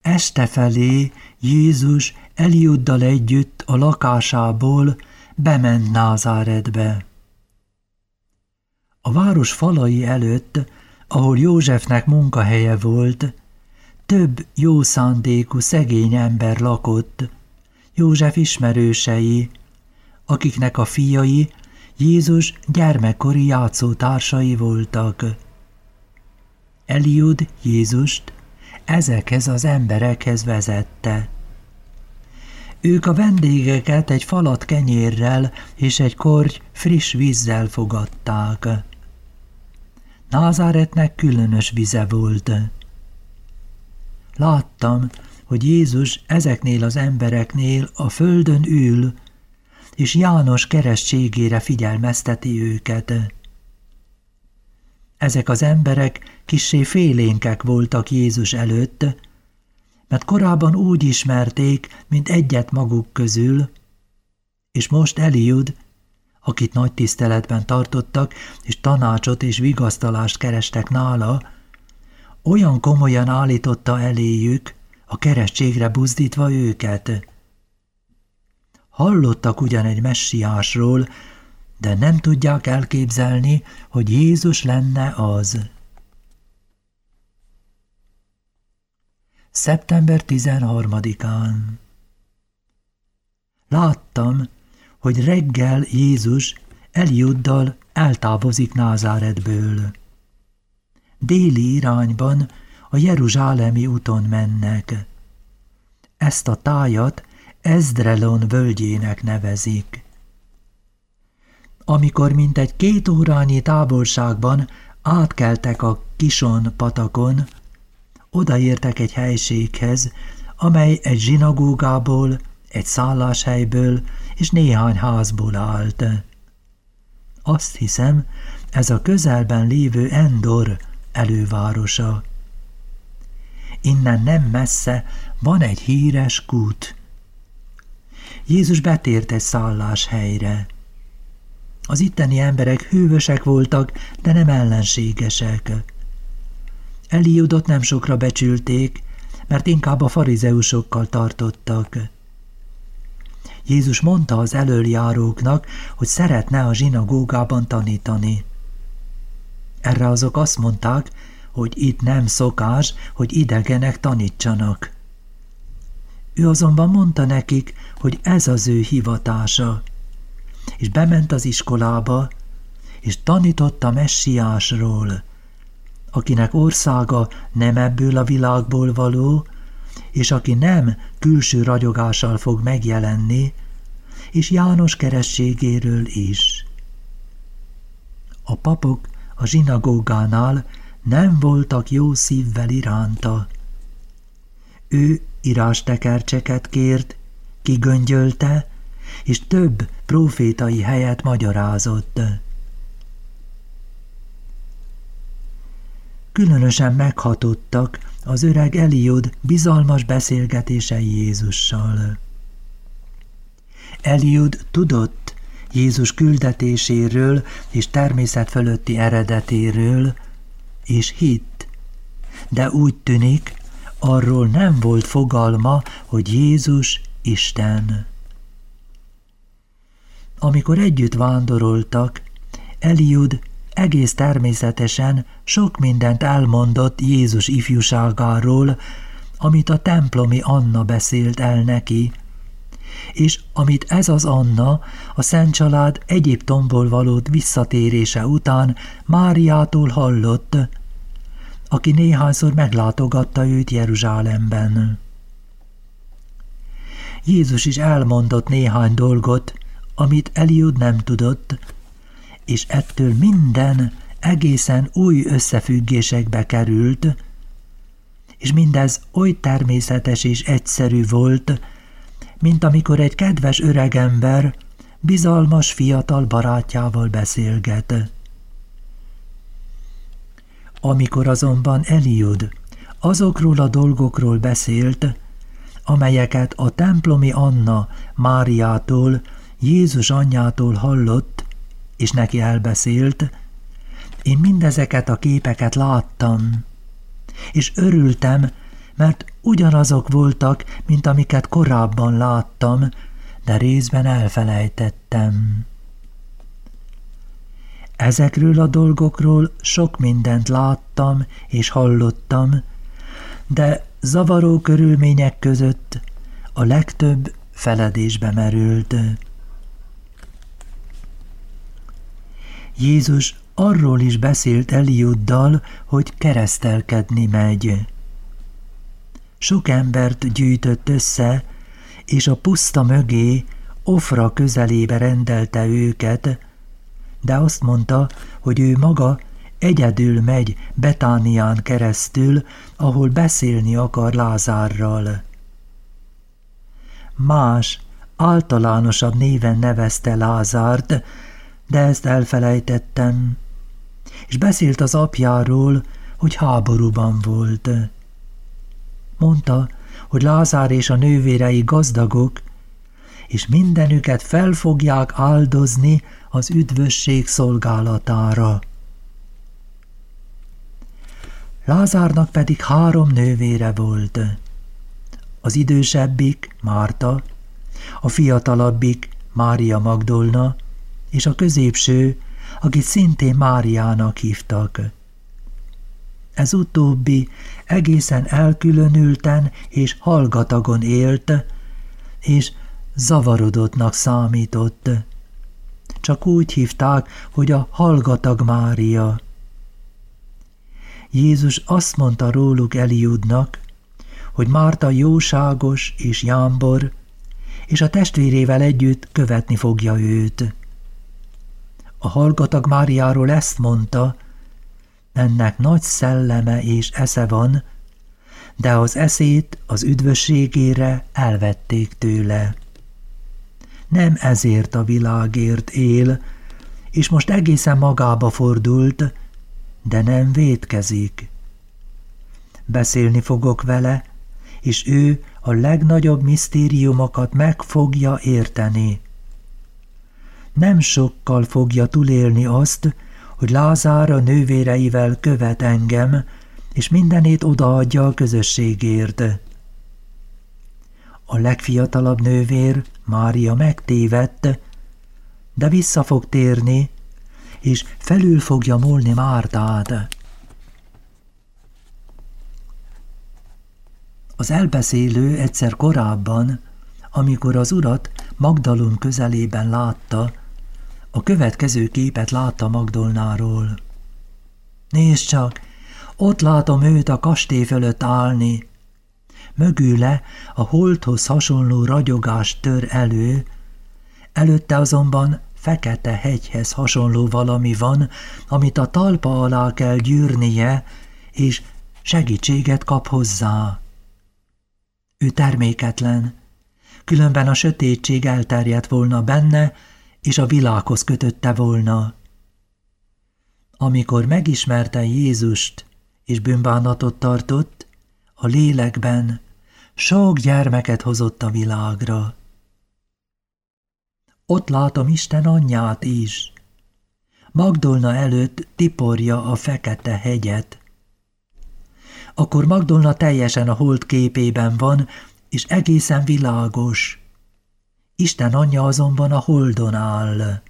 Este felé Jézus Eliuddal együtt a lakásából bement Názáretbe. A város falai előtt, ahol Józsefnek munkahelye volt, több jó szándékú szegény ember lakott, József ismerősei, akiknek a fiai Jézus gyermekkori játszótársai voltak. Eliud Jézust ezekhez az emberekhez vezette. Ők a vendégeket egy falat kenyérrel és egy korty friss vízzel fogadták. Názáretnek különös vize volt. Láttam, hogy Jézus ezeknél az embereknél a földön ül, és János keresztségére figyelmezteti őket. Ezek az emberek kissé félénkek voltak Jézus előtt, mert korábban úgy ismerték, mint egyet maguk közül, és most Eliud, akit nagy tiszteletben tartottak, és tanácsot és vigasztalást kerestek nála, olyan komolyan állította eléjük, a keresztségre buzdítva őket. Hallottak ugyan egy messiásról, de nem tudják elképzelni, hogy Jézus lenne az. Szeptember 13-án. Láttam, hogy reggel Jézus Eliuddal eltávozik Názáretből. Déli irányban a jeruzsálemi úton mennek. Ezt a tájat Ezdrelon völgyének nevezik. Amikor mintegy 2 órányi távolságban átkeltek a Kison patakon, odaértek egy helységhez, amely egy zsinagógából, egy szálláshelyből és néhány házból állt. Azt hiszem, ez a közelben lévő Endor elővárosa. Innen nem messze van egy híres kút. Jézus betért egy szálláshelyre. Az itteni emberek hűvösek voltak, de nem ellenségesek. Eliudot nem sokra becsülték, mert inkább a farizeusokkal tartottak. Jézus mondta az elöljáróknak, hogy szeretne a zsinagógában tanítani. Erre azok azt mondták, hogy itt nem szokás, hogy idegenek tanítsanak. Ő azonban mondta nekik, hogy ez az ő hivatása, és bement az iskolába, és tanította Messiásról, akinek országa nem ebből a világból való, és aki nem külső ragyogással fog megjelenni, és János keresztségéről is. A papok a zsinagógánál nem voltak jó szívvel iránta. Ő írástekercseket kért, kigöngyölte, és több prófétai helyet magyarázott. Különösen meghatottak az öreg Eliud bizalmas beszélgetései Jézussal. Eliud tudott Jézus küldetéséről és természet fölötti eredetéről, és hitt, de úgy tűnik, arról nem volt fogalma, hogy Jézus Isten. Amikor együtt vándoroltak, Eliud egész természetesen sok mindent elmondott Jézus ifjúságáról, amit a templomi Anna beszélt el neki, és amit ez az Anna a Szent Család Egyiptomból való visszatérése után Máriától hallott, aki néhányszor meglátogatta őt Jeruzsálemben. Jézus is elmondott néhány dolgot, amit Eliud nem tudott, és ettől minden egészen új összefüggésekbe került, és mindez oly természetes és egyszerű volt, mint amikor egy kedves öregember bizalmas fiatal barátjával beszélget. Amikor azonban Eliud azokról a dolgokról beszélt, amelyeket a templomi Anna Máriától, Jézus anyjától hallott, és neki elbeszélt, én mindezeket a képeket láttam, és örültem, mert ugyanazok voltak, mint amiket korábban láttam, de részben elfelejtettem. Ezekről a dolgokról sok mindent láttam és hallottam, de zavaró körülmények között a legtöbb feledésbe merült. Jézus arról is beszélt Eliuddal, hogy keresztelkedni megy. Sok embert gyűjtött össze, és a puszta mögé, Ofra közelébe rendelte őket, de azt mondta, hogy ő maga egyedül megy Betánián keresztül, ahol beszélni akar Lázárral. Más, általánosabb néven nevezte Lázárt, de ezt elfelejtettem, és beszélt az apjáról, hogy háborúban volt. Mondta, hogy Lázár és a nővérei gazdagok, és mindenüket fel fogják áldozni az üdvösség szolgálatára. Lázárnak pedig 3 nővére volt. Az idősebbik Márta, a fiatalabbik Mária Magdolna, és a középső, akit szintén Máriának hívtak. Ez utóbbi egészen elkülönülten és hallgatagon élt, és zavarodottnak számított. Csak úgy hívták, hogy a hallgatag Mária. Jézus azt mondta róluk Eliudnak, hogy Márta jóságos és jámbor, és a testvérével együtt követni fogja őt. A hallgatag Máriáról ezt mondta, ennek nagy szelleme és esze van, de az eszét az üdvösségére elvették tőle. Nem ezért a világért él, és most egészen magába fordult, de nem vétkezik. Beszélni fogok vele, és ő a legnagyobb misztériumokat meg fogja érteni. Nem sokkal fogja túlélni azt, hogy Lázár a nővéreivel követ engem, és mindenét odaadja a közösségért. A legfiatalabb nővér, Mária megtévedt, de vissza fog térni, és felül fogja múlni Mártát. Az elbeszélő egyszer korábban, amikor az urat Magdalum közelében látta, a következő képet látta Magdolnáról. Nézd csak, ott látom őt a kastély fölött állni. Mögüle a holdhoz hasonló ragyogás tör elő, előtte azonban fekete hegyhez hasonló valami van, amit a talpa alá kell gyűrnie, és segítséget kap hozzá. Ő terméketlen, különben a sötétség elterjedt volna benne, és a világhoz kötötte volna. Amikor megismerte Jézust, és bűnbánatot tartott, a lélekben sok gyermeket hozott a világra. Ott látom Isten anyját is. Magdolna előtt tiporja a fekete hegyet. Akkor Magdolna teljesen a hold képében van, és egészen világos. Isten anyja azonban a holdon áll.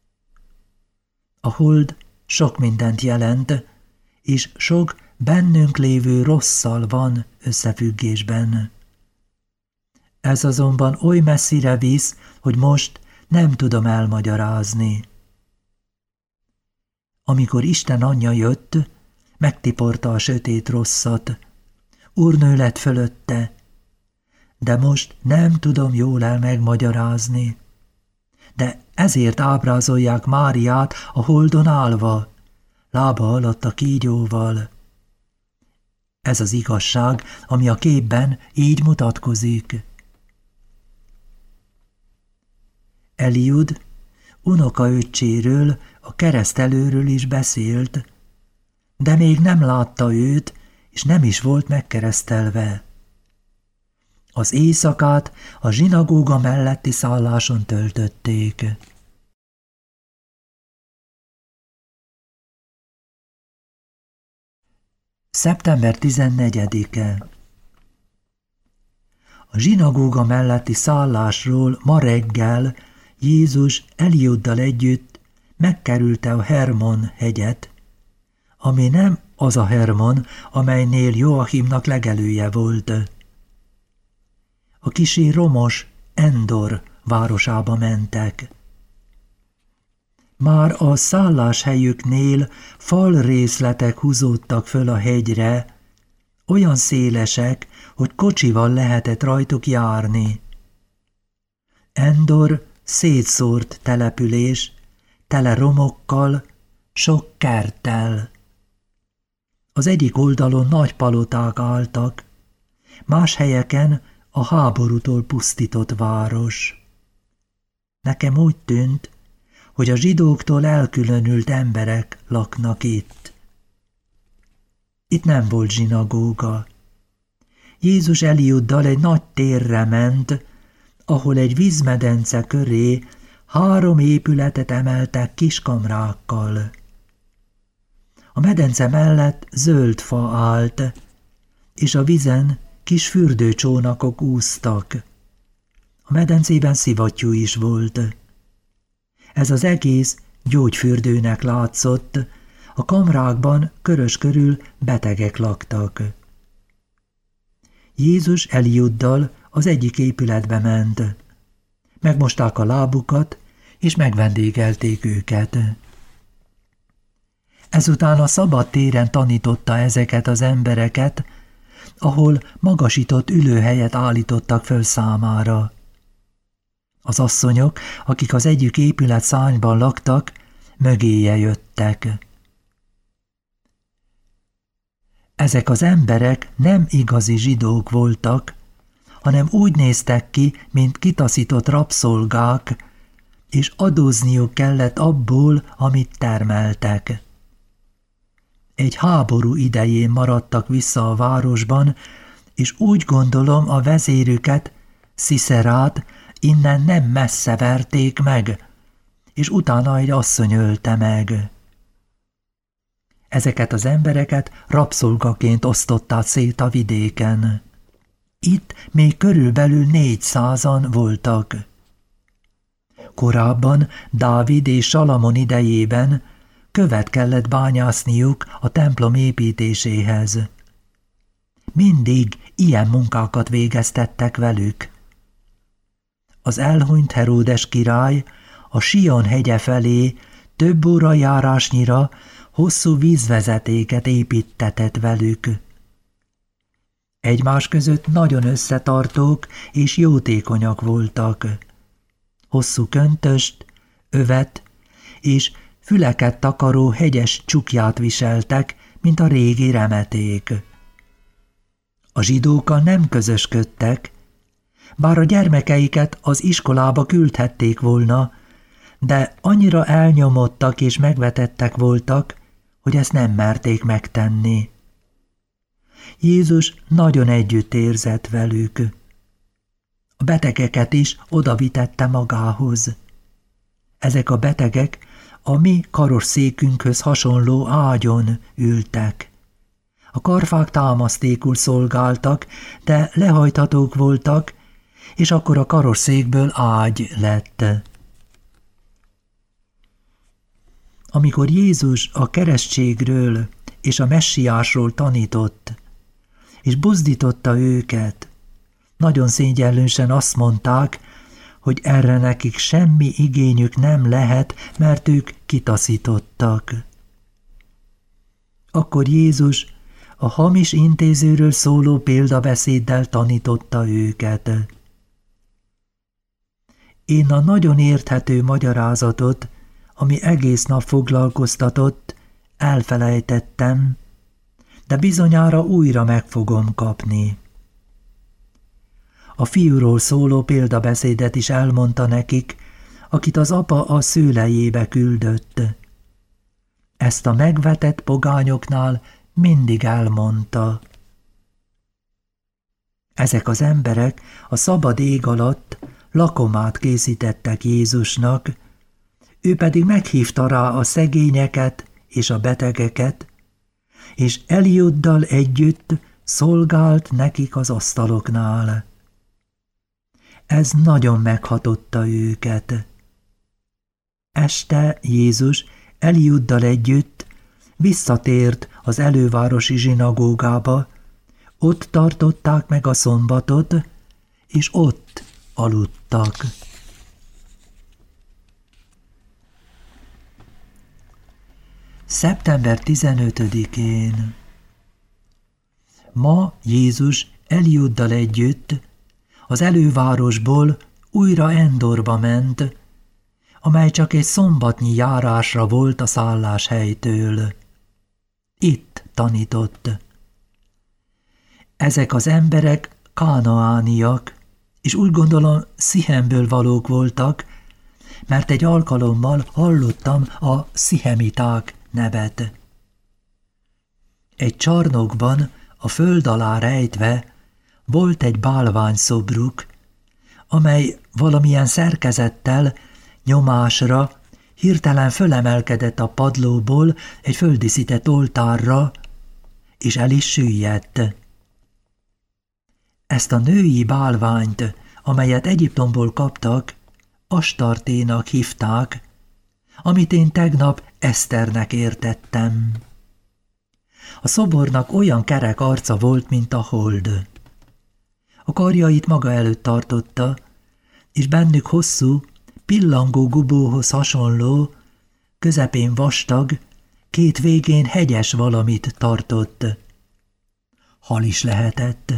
A hold sok mindent jelent, és sok bennünk lévő rosszal van összefüggésben. Ez azonban oly messzire visz, hogy most nem tudom elmagyarázni. Amikor Isten anyja jött, megtiporta a sötét rosszat, úrnő lett fölötte, de most nem tudom jól megmagyarázni. De ezért ábrázolják Máriát a holdon állva, lába alatt a kígyóval. Ez az igazság, ami a képben így mutatkozik. Eliud unokaöccséről, a keresztelőről is beszélt, de még nem látta őt, és nem is volt megkeresztelve. Az éjszakát a zsinagóga melletti szálláson töltötték. Szeptember 14-e. A zsinagóga melletti szállásról ma reggel Jézus Eliuddal együtt megkerülte a Hermon hegyet, ami nem az a Hermon, amelynél Joachimnak legelője volt. A kissé romos Endor városába mentek. Már a szálláshelyüknél falrészletek húzódtak föl a hegyre, olyan szélesek, hogy kocsival lehetett rajtuk járni. Endor szétszórt település, tele romokkal, sok kerttel. Az egyik oldalon nagy paloták álltak, más helyeken a háborútól pusztított város. Nekem úgy tűnt, hogy a zsidóktól elkülönült emberek laknak itt. Itt nem volt zsinagóga. Jézus Eliuddal egy nagy térre ment, ahol egy vízmedence köré 3 épületet emeltek kis kamrákkal. A medence mellett zöld fa állt, és a vízen kis fürdőcsónakok úsztak. A medencében szivattyú is volt. Ez az egész gyógyfürdőnek látszott, a kamrákban körös körül betegek laktak. Jézus Eliuddal az egyik épületbe ment. Megmosták a lábukat, és megvendégelték őket. Ezután a szabad téren tanította ezeket az embereket, ahol magasított ülőhelyet állítottak föl számára. Az asszonyok, akik az egyik épület szárnyban laktak, mögéje jöttek. Ezek az emberek nem igazi zsidók voltak, hanem úgy néztek ki, mint kitaszított rabszolgák, és adózniuk kellett abból, amit termeltek. Egy háború idején maradtak vissza a városban, és úgy gondolom a vezérüket, Sziszerát innen nem messze verték meg, és utána egy asszony ölte meg. Ezeket az embereket rabszolgaként osztották szét a vidéken. Itt még körülbelül 400-an voltak. Korábban Dávid és Salamon idejében követ kellett bányászniuk a templom építéséhez. Mindig ilyen munkákat végeztettek velük. Az elhunyt Heródes király a Sion hegye felé több óra járásnyira hosszú vízvezetéket építtetett velük. Egymás között nagyon összetartók és jótékonyak voltak. Hosszú köntöst, övet és füleket takaró hegyes csukját viseltek, mint a régi remeték. A zsidókkal nem közösködtek, bár a gyermekeiket az iskolába küldhették volna, de annyira elnyomottak és megvetettek voltak, hogy ezt nem merték megtenni. Jézus nagyon együtt érzett velük. A betegeket is odavitette magához. Ezek a betegek a mi karosszékünkhöz hasonló ágyon ültek. A karfák támasztékul szolgáltak, de lehajthatók voltak, és akkor a karosszékből ágy lett. Amikor Jézus a keresztségről és a messiásról tanított, és buzdította őket, nagyon szégyenlősen azt mondták, hogy erre nekik semmi igényük nem lehet, mert ők kitaszítottak. Akkor Jézus a hamis intézőről szóló példabeszéddel tanította őket. Én a nagyon érthető magyarázatot, ami egész nap foglalkoztatott, elfelejtettem, de bizonyára újra meg fogom kapni. A fiúról szóló példabeszédet is elmondta nekik, akit az apa a szőlejébe küldött. Ezt a megvetett pogányoknál mindig elmondta. Ezek az emberek a szabad ég alatt lakomát készítettek Jézusnak, ő pedig meghívta rá a szegényeket és a betegeket, és Eliuddal együtt szolgált nekik az asztaloknál. Ez nagyon meghatotta őket. Este Jézus Eliuddal együtt visszatért az elővárosi zsinagógába, ott tartották meg a szombatot, és ott aludtak. Szeptember 15-én. Ma Jézus Eliuddal együtt az elővárosból újra Endorba ment, amely csak egy szombatnyi járásra volt a szálláshelytől. Itt tanított. Ezek az emberek kánaániak, és úgy gondolom Szihemből valók voltak, mert egy alkalommal hallottam a szihemiták nevet. Egy csarnokban, a föld alá rejtve volt egy bálványszobruk, amely valamilyen szerkezettel, nyomásra hirtelen fölemelkedett a padlóból egy földíszített oltárra, és el is süllyedt. Ezt a női bálványt, amelyet Egyiptomból kaptak, Astarténak hívták, amit én tegnap Eszternek értettem. A szobornak olyan kerek arca volt, mint a hold. A karjait maga előtt tartotta, és bennük hosszú, pillangó gubóhoz hasonló, közepén vastag, két végén hegyes valamit tartott. Hal is lehetett.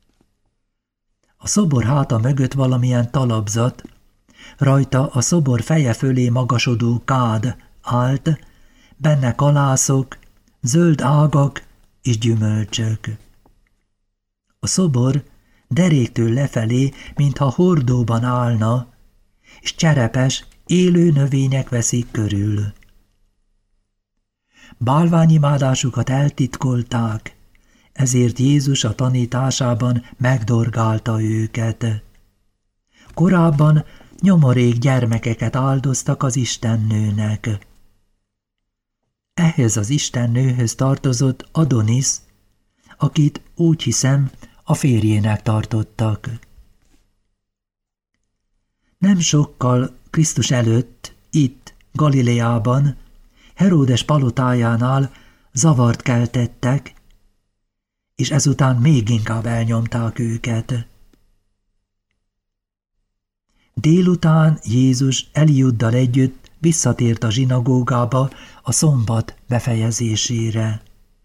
A szobor háta mögött valamilyen talapzat, rajta a szobor feje fölé magasodó kád állt, benne kalászok, zöld ágak és gyümölcsök. A szobor deréktől lefelé, mintha hordóban állna, és cserepes, élő növények veszik körül. Bálványimádásukat eltitkolták, ezért Jézus a tanításában megdorgálta őket. Korábban nyomorék gyermekeket áldoztak az istennőnek. Ehhez az istennőhöz tartozott Adonisz, akit úgy hiszem a férjének tartottak. Nem sokkal Krisztus előtt, itt, Galileában, Heródes palotájánál zavart keltettek, és ezután még inkább elnyomták őket. Délután Jézus Eliuddal együtt visszatért a zsinagógába a szombat befejezésére.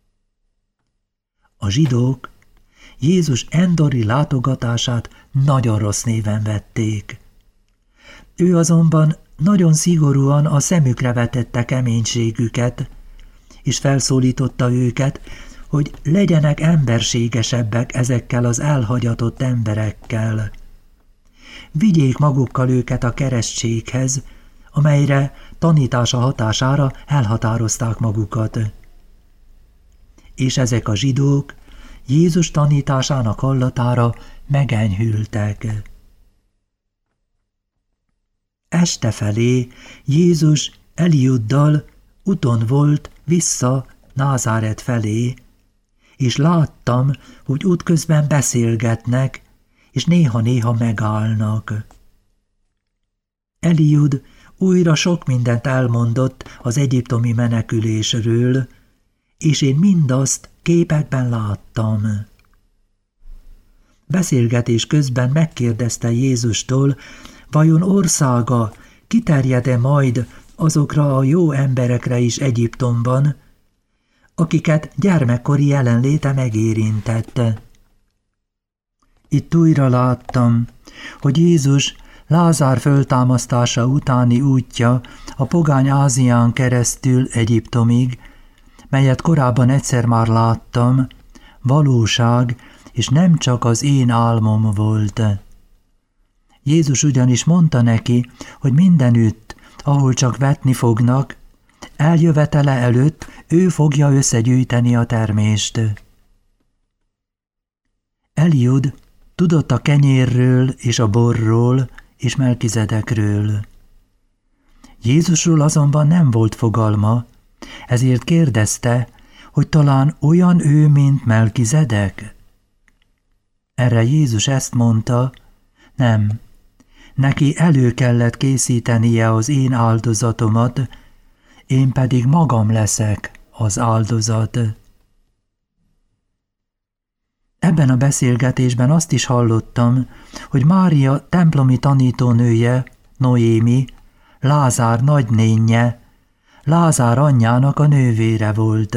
A zsidók Jézus endori látogatását nagyon rossz néven vették. Ő azonban nagyon szigorúan a szemükre vetette keménységüket, és felszólította őket, hogy legyenek emberségesebbek ezekkel az elhagyatott emberekkel. Vigyék magukkal őket a keresztséghez, amelyre tanítása hatására elhatározták magukat. És ezek a zsidók Jézus tanításának hallatára megenyhültek. Este felé Jézus Eliuddal úton volt vissza Názáret felé, és láttam, hogy útközben beszélgetnek, és néha-néha megállnak. Eliud újra sok mindent elmondott az egyiptomi menekülésről, és én mindazt képekben láttam. Beszélgetés közben megkérdezte Jézustól, vajon országa kiterjed-e majd azokra a jó emberekre is Egyiptomban, akiket gyermekkori jelenléte megérintette. Itt újra láttam, hogy Jézus Lázár föltámasztása utáni útja a pogány Ázsián keresztül Egyiptomig, melyet korábban egyszer már láttam, valóság, és nem csak az én álmom volt. Jézus ugyanis mondta neki, hogy mindenütt, ahol csak vetni fognak, eljövetele előtt ő fogja összegyűjteni a termést. Eliud tudott a kenyérről és a borról és Melkizedekről. Jézusról azonban nem volt fogalma, ezért kérdezte, hogy talán olyan ő, mint Melkizedek. Erre Jézus ezt mondta, nem, Neki elő kellett készítenie az én áldozatomat, én pedig magam leszek az áldozat. Ebben a beszélgetésben azt is hallottam, hogy Mária templomi tanítónője, Noémi, Lázár nagynénje, Lázár anyjának a nővére volt.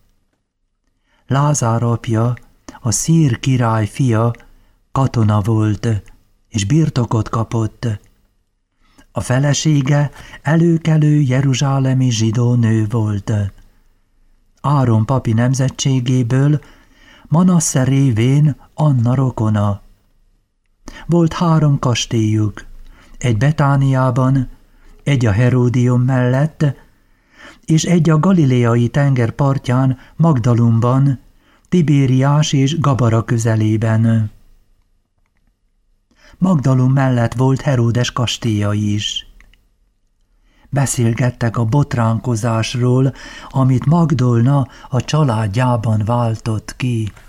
Lázár apja, a szír király fia, katona volt, és birtokot kapott. A felesége előkelő jeruzsálemi zsidó nő volt. Áron papi nemzetségéből, Manasse révén Anna rokona. Volt 3 kastélyuk, egy Betániában, egy a Heródium mellett, és egy a galileai tenger partján Magdalumban, Tibériás és Gabara közelében. Magdalum mellett volt Heródes kastélya is. Beszélgettek a botránkozásról, amit Magdolna a családjában váltott ki.